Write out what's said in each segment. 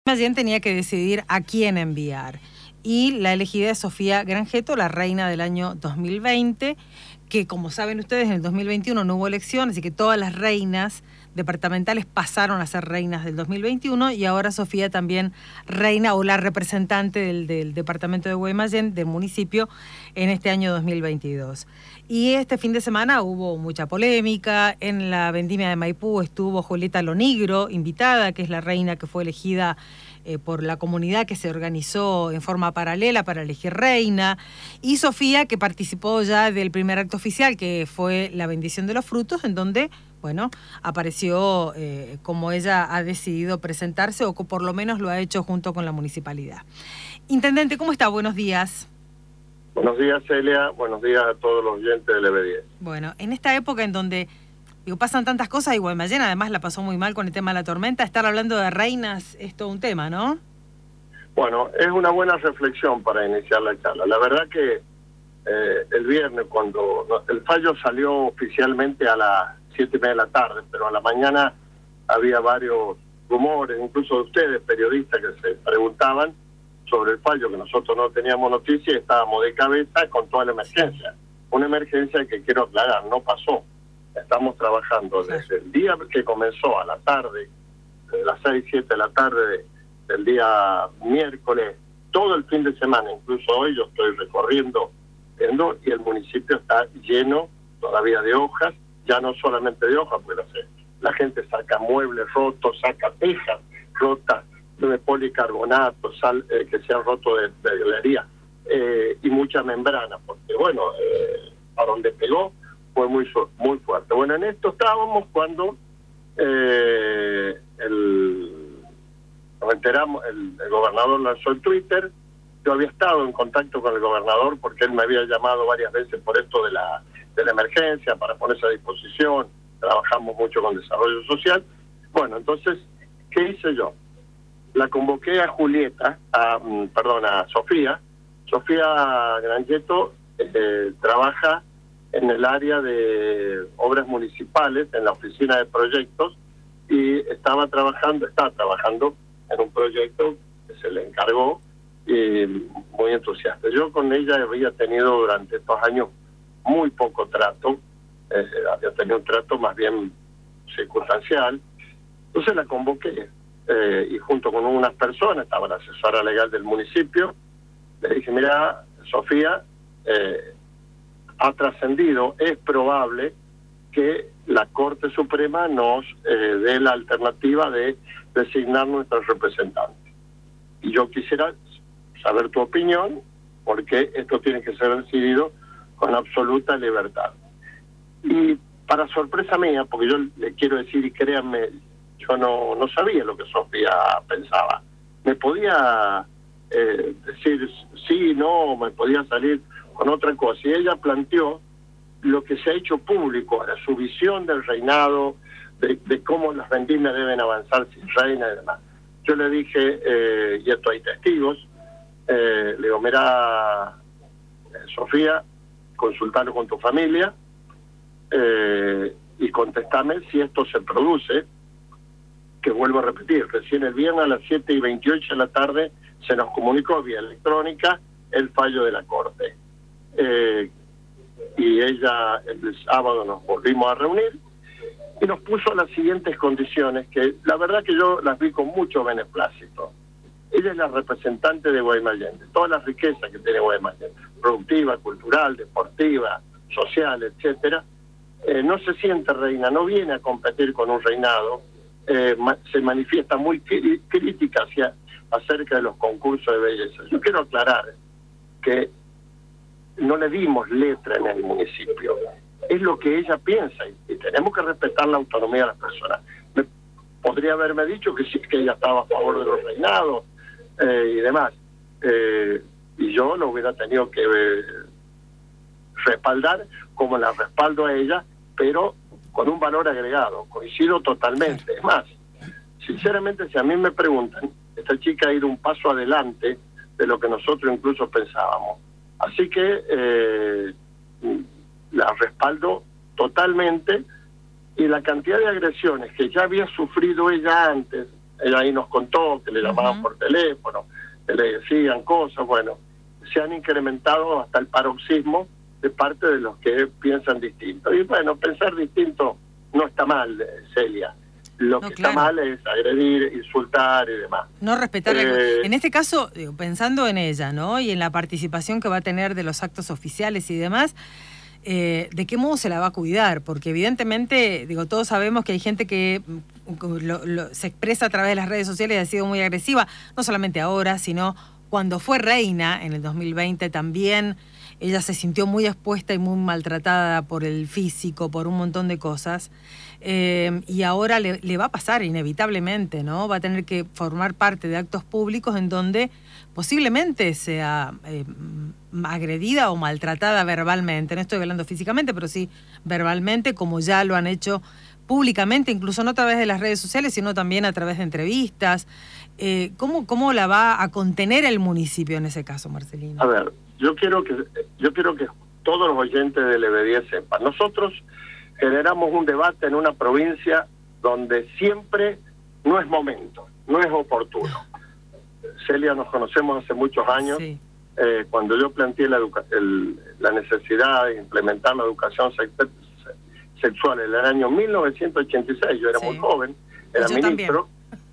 Guaymallén tenía que decidir a quién enviar. Y la elegida es Sofía Grangetto, la reina del año 2020, que como saben ustedes, en el 2021 no hubo elecciones, así que todas las reinas departamentales pasaron a ser reinas del 2021 y ahora Sofía también reina o la representante del departamento de Guaymallén, del municipio, en este año 2022. Y este fin de semana hubo mucha polémica. En la vendimia de Maipú estuvo Julieta Lonigro, invitada, que es la reina que fue elegida por la comunidad que se organizó en forma paralela para elegir reina, y Sofía, que participó ya del primer acto oficial, que fue la bendición de los frutos, en donde, bueno, apareció como ella ha decidido presentarse, o por lo menos lo ha hecho junto con la municipalidad. Intendente, ¿cómo está? Buenos días. Buenos días, Celia. Buenos días a todos los oyentes del EB10. Bueno, en esta época en donde pasan tantas cosas, y Guaymallén además la pasó muy mal con el tema de la tormenta, estar hablando de reinas es todo un tema, ¿no? Bueno, es una buena reflexión para iniciar la charla. La verdad que el viernes, cuando el fallo salió oficialmente a las 7:30 de la tarde, pero a la mañana había varios rumores, incluso de ustedes, periodistas, que se preguntaban sobre el fallo, que nosotros no teníamos noticia y estábamos de cabeza con toda la emergencia. Una emergencia que, quiero aclarar, no pasó. Estamos trabajando desde el día que comenzó a la tarde, de las 6, 7 de la tarde del día miércoles, todo el fin de semana, incluso hoy yo estoy recorriendo, viendo, y el municipio está lleno todavía de hojas, ya no solamente de hojas, porque la gente saca muebles rotos, saca tejas rotas, de policarbonato, que se han roto de galería, y mucha membrana, porque bueno, a donde pegó fue muy fuerte. Bueno, en esto estábamos cuando nos enteramos, el gobernador lanzó el Twitter. Yo había estado en contacto con el gobernador porque él me había llamado varias veces por esto de la emergencia, para ponerse a disposición. Trabajamos mucho con desarrollo social. Bueno, entonces, ¿qué hice yo? La convoqué a a Sofía. Sofía Grangetto trabaja en el área de obras municipales, en la oficina de proyectos, y está trabajando en un proyecto que se le encargó, y muy entusiasta. Yo con ella había tenido durante estos años muy poco trato, había tenido un trato más bien circunstancial. Entonces la convoqué, y junto con unas personas, estaba la asesora legal del municipio, le dije, mira, Sofía, ha trascendido, es probable que la Corte Suprema nos dé la alternativa de designar nuestros representantes. Y yo quisiera saber tu opinión, porque esto tiene que ser decidido con absoluta libertad. Y para sorpresa mía, porque yo le quiero decir, y créanme, yo no sabía lo que Sofía pensaba. Me podía decir sí, no, me podía salir con otra cosa. Y ella planteó lo que se ha hecho público, ahora, su visión del reinado, de cómo las vendimias deben avanzar sin reina y demás. Yo le dije, y esto hay testigos, le digo, mira, Sofía, consultalo con tu familia, y contestame si esto se produce, que vuelvo a repetir, recién el viernes a las 7:28 de la tarde se nos comunicó vía electrónica el fallo de la Corte. Y ella, el sábado nos volvimos a reunir y nos puso las siguientes condiciones, que la verdad que yo las vi con mucho beneplácito. Ella es la representante de Guaymallén, de todas las riquezas que tiene Guaymallén, productiva, cultural, deportiva, social, etcétera. No se siente reina, no viene a competir con un reinado, se manifiesta muy crítica acerca de los concursos de belleza. Yo quiero aclarar que no le dimos letra en el municipio, es lo que ella piensa, y tenemos que respetar la autonomía de las personas. Podría haberme dicho que sí, que ella estaba a favor de los reinados y demás, y yo lo hubiera tenido que respaldar como la respaldo a ella, pero con un valor agregado. Coincido totalmente. Es más, sinceramente, si a mí me preguntan, esta chica ha ido un paso adelante de lo que nosotros incluso pensábamos. Así que la respaldo totalmente, y la cantidad de agresiones que ya había sufrido ella antes, ella ahí nos contó que le llamaban por teléfono, que le decían cosas, bueno, se han incrementado hasta el paroxismo de parte de los que piensan distinto. Y bueno, pensar distinto no está mal, Celia. Lo que está mal es agredir, insultar y demás. No respetar. En este caso, digo, pensando en ella, ¿no? Y en la participación que va a tener de los actos oficiales y demás, ¿de qué modo se la va a cuidar? Porque evidentemente, digo, todos sabemos que hay gente que se expresa a través de las redes sociales y ha sido muy agresiva, no solamente ahora, sino cuando fue reina en el 2020 también. Ella se sintió muy expuesta y muy maltratada por el físico, por un montón de cosas. Y ahora le va a pasar inevitablemente, ¿no? Va a tener que formar parte de actos públicos en donde posiblemente sea agredida o maltratada verbalmente. No estoy hablando físicamente, pero sí verbalmente, como ya lo han hecho públicamente, incluso no a través de las redes sociales, sino también a través de entrevistas. ¿Cómo la va a contener el municipio en ese caso, Marcelino? A ver, yo quiero que todos los oyentes del EB10 sepan. Nosotros generamos un debate en una provincia donde siempre no es momento, no es oportuno. Celia, nos conocemos hace muchos años. Sí. Cuando yo planteé la necesidad de implementar la educación sexual en el año 1986, yo era muy joven, era ministro,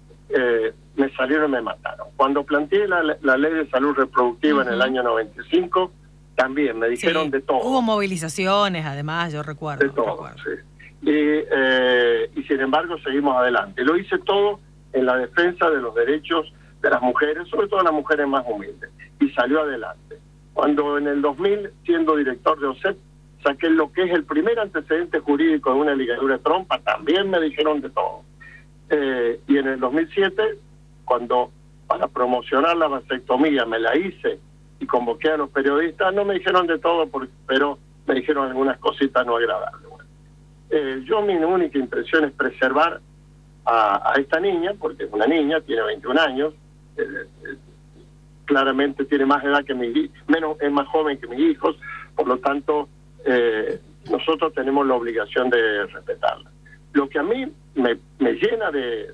me salieron y me mataron. Cuando planteé la ley de salud reproductiva en el año 95, también me dijeron de todo. Hubo movilizaciones, además, yo recuerdo. De todo, sí. Y sin embargo seguimos adelante. Lo hice todo en la defensa de los derechos de las mujeres, sobre todo las mujeres más humildes, y salió adelante. Cuando en el 2000, siendo director de OSEP, saqué lo que es el primer antecedente jurídico de una ligadura de trompa, también me dijeron de todo. Y en el 2007, cuando para promocionar la vasectomía me la hice y convoqué a los periodistas, no me dijeron de todo, pero me dijeron algunas cositas no agradables. Yo mi única intención es preservar a esta niña, porque es una niña, tiene 21 años, claramente tiene más edad que es más joven que mis hijos, por lo tanto nosotros tenemos la obligación de respetarla. Lo que a mí me llena de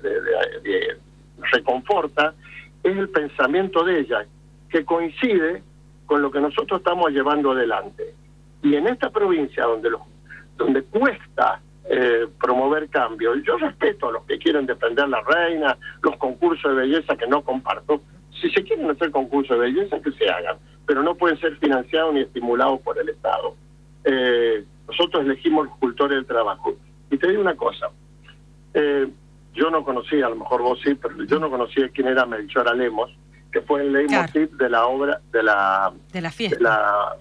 reconforta es el pensamiento de ella, que coincide con lo que nosotros estamos llevando adelante. Y en esta provincia donde cuesta promover cambios, yo respeto a los que quieren defender la reina, los concursos de belleza que no comparto. Si se quieren hacer concursos de belleza, que se hagan, pero no pueden ser financiados ni estimulados por el Estado. Nosotros elegimos los cultores del trabajo. Y te digo una cosa, yo no conocía, a lo mejor vos sí, pero yo no conocía quién era Melchora Lemos, que fue el leitmotiv de la obra, de la fiesta.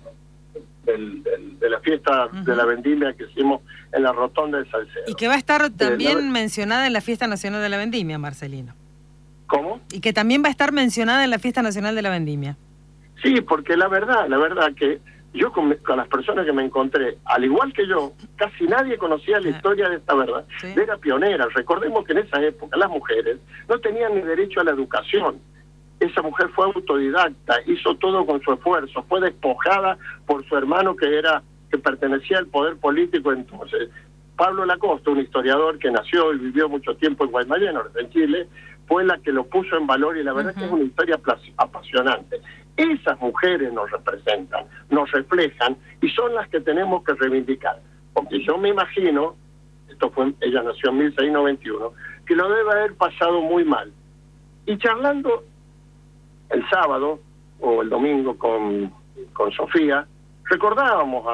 De la fiesta de la vendimia que hicimos en la Rotonda de Salcedo. Y que va a estar también mencionada en la Fiesta Nacional de la Vendimia, Marcelino. ¿Cómo? Y que también va a estar mencionada en la Fiesta Nacional de la Vendimia. Sí, porque la verdad que yo con las personas que me encontré, al igual que yo, casi nadie conocía la historia de esta verdad. ¿Sí? Era pionera. Recordemos que en esa época las mujeres no tenían ni derecho a la educación. Esa mujer fue autodidacta, hizo todo con su esfuerzo, fue despojada por su hermano que pertenecía al poder político entonces. Pablo Lacosta, un historiador que nació y vivió mucho tiempo en Guaymallén, en Chile, fue la que lo puso en valor y la verdad que es una historia apasionante. Esas mujeres nos representan, nos reflejan y son las que tenemos que reivindicar. Porque yo me imagino, ella nació en 1691, que lo debe haber pasado muy mal. Y charlando el sábado o el domingo con Sofía, recordábamos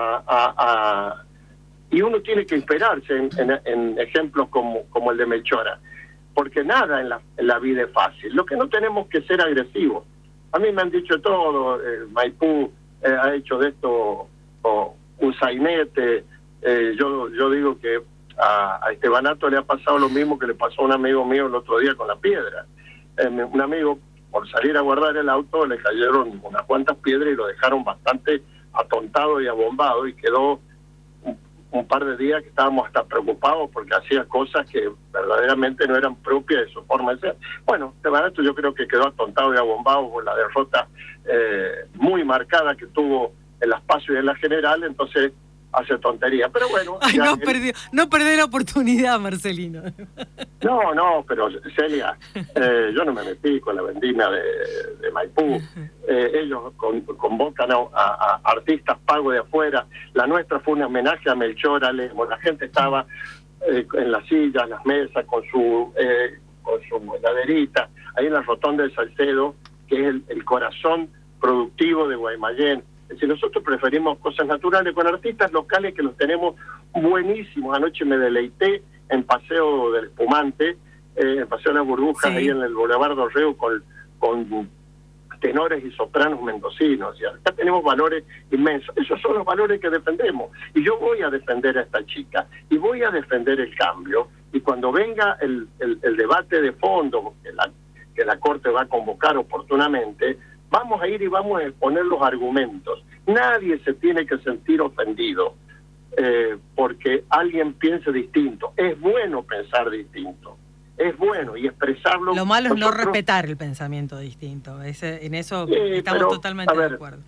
y uno tiene que inspirarse en ejemplos como el de Melchora, porque nada en la vida es fácil. Lo que no tenemos que ser agresivos. A mí me han dicho todo, Maipú ha hecho de esto un sainete. Yo digo que a Estebanato le ha pasado lo mismo que le pasó a un amigo mío el otro día con la piedra. Un amigo, por salir a guardar el auto, le cayeron unas cuantas piedras y lo dejaron bastante atontado y abombado, y quedó un par de días que estábamos hasta preocupados porque hacía cosas que verdaderamente no eran propias de su forma de ser. Bueno, Estebanato yo creo que quedó atontado y abombado por la derrota muy marcada que tuvo en las PASO y en la general. Entonces hace tontería. Pero bueno... Ay, no perdí la oportunidad, Marcelino. No, pero Celia, yo no me metí con la vendimia de Maipú. Ellos convocan a artistas pagos de afuera. La nuestra fue un homenaje a Melchor Alemo. La gente estaba en las sillas, las mesas, con su heladerita, ahí en la rotonda de Salcedo, que es el corazón productivo de Guaymallén. Es decir, nosotros preferimos cosas naturales con artistas locales que los tenemos buenísimos. Anoche me deleité en Paseo del Espumante, en Paseo de las Burbujas, sí, ahí en el Boulevard Dorrego, con tenores y sopranos mendocinos. Y acá tenemos valores inmensos. Esos son los valores que defendemos. Y yo voy a defender a esta chica, y voy a defender el cambio. Y cuando venga el debate de fondo, que la Corte va a convocar oportunamente, vamos a ir y vamos a exponer los argumentos. Nadie se tiene que sentir ofendido porque alguien piense distinto. Es bueno pensar distinto. Es bueno y expresarlo. Lo malo es no respetar el pensamiento distinto. En eso estamos totalmente de acuerdo.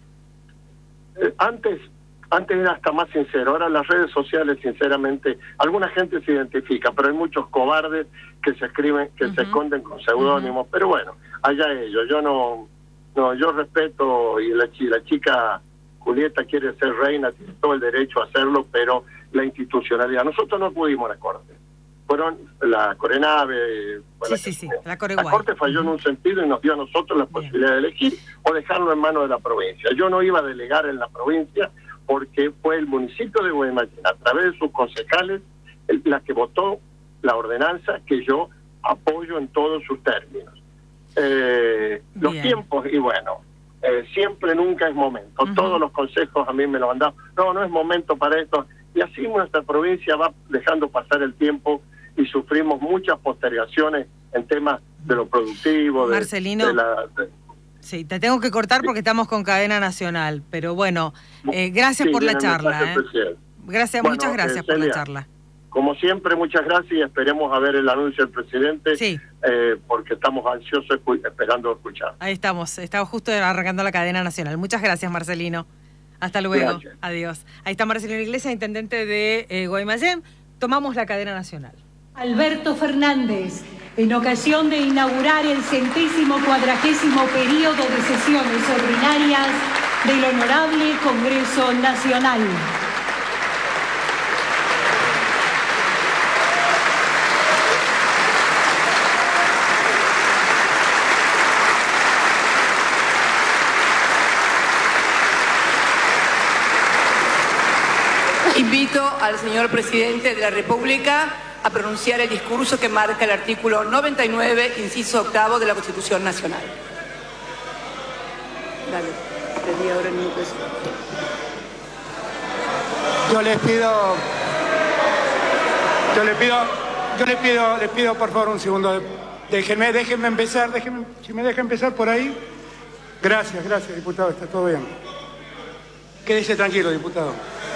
Antes era hasta más sincero. Ahora las redes sociales, sinceramente, alguna gente se identifica, pero hay muchos cobardes que se escriben, que se esconden con seudónimos. Pero bueno, allá ellos. Yo respeto, y la chica Julieta quiere ser reina, tiene todo el derecho a hacerlo, pero la institucionalidad. Nosotros no acudimos a la Corte. Fueron la Corenave. La Corte falló en un sentido y nos dio a nosotros la posibilidad de elegir o dejarlo en manos de la provincia. Yo no iba a delegar en la provincia porque fue el municipio de Guaymallén, a través de sus concejales, la que votó la ordenanza que yo apoyo en todos sus términos. Los tiempos, y bueno, siempre nunca es momento. Todos los consejos a mí me lo han dado. No es momento para esto. Y así nuestra provincia va dejando pasar el tiempo y sufrimos muchas postergaciones en temas de lo productivo. Marcelino, sí, te tengo que cortar porque estamos con cadena nacional, pero bueno, gracias por la charla. Muchas gracias por la charla. Como siempre, muchas gracias y esperemos a ver el anuncio del presidente, porque estamos ansiosos esperando escuchar. Ahí estamos justo arrancando la cadena nacional. Muchas gracias, Marcelino. Hasta luego. Gracias. Adiós. Ahí está Marcelino Iglesias, intendente de Guaymallén. Tomamos la cadena nacional. Alberto Fernández, en ocasión de inaugurar el 140º periodo de sesiones ordinarias del Honorable Congreso Nacional. Invito al señor presidente de la República a pronunciar el discurso que marca el artículo 99, inciso 8 de la Constitución Nacional. Dale, te di ahora el minuto. Les pido por favor un segundo. Déjenme empezar, si me deja empezar por ahí. Gracias, diputado, está todo bien. Quédese tranquilo, diputado.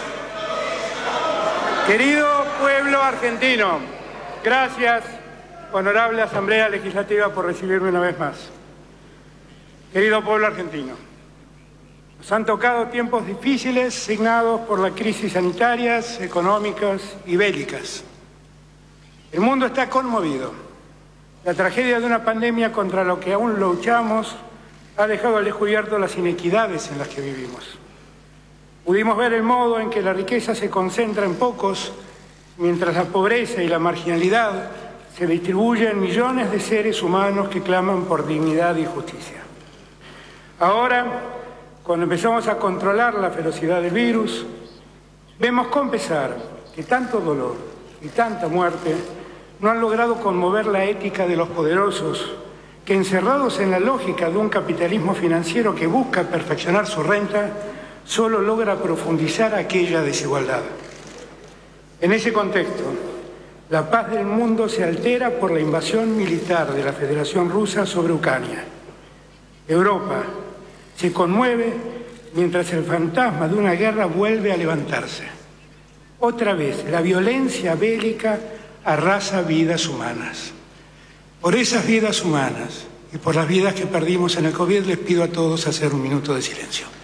Querido pueblo argentino, gracias, honorable Asamblea Legislativa, por recibirme una vez más. Querido pueblo argentino, nos han tocado tiempos difíciles signados por las crisis sanitarias, económicas y bélicas. El mundo está conmovido. La tragedia de una pandemia contra la que aún luchamos ha dejado al descubierto las inequidades en las que vivimos. Pudimos ver el modo en que la riqueza se concentra en pocos, mientras la pobreza y la marginalidad se distribuyen en millones de seres humanos que claman por dignidad y justicia. Ahora, cuando empezamos a controlar la ferocidad del virus, vemos con pesar que tanto dolor y tanta muerte no han logrado conmover la ética de los poderosos, que encerrados en la lógica de un capitalismo financiero que busca perfeccionar su renta, solo logra profundizar aquella desigualdad. En ese contexto, la paz del mundo se altera por la invasión militar de la Federación Rusa sobre Ucrania. Europa se conmueve mientras el fantasma de una guerra vuelve a levantarse. Otra vez, la violencia bélica arrasa vidas humanas. Por esas vidas humanas y por las vidas que perdimos en el COVID, les pido a todos hacer un minuto de silencio.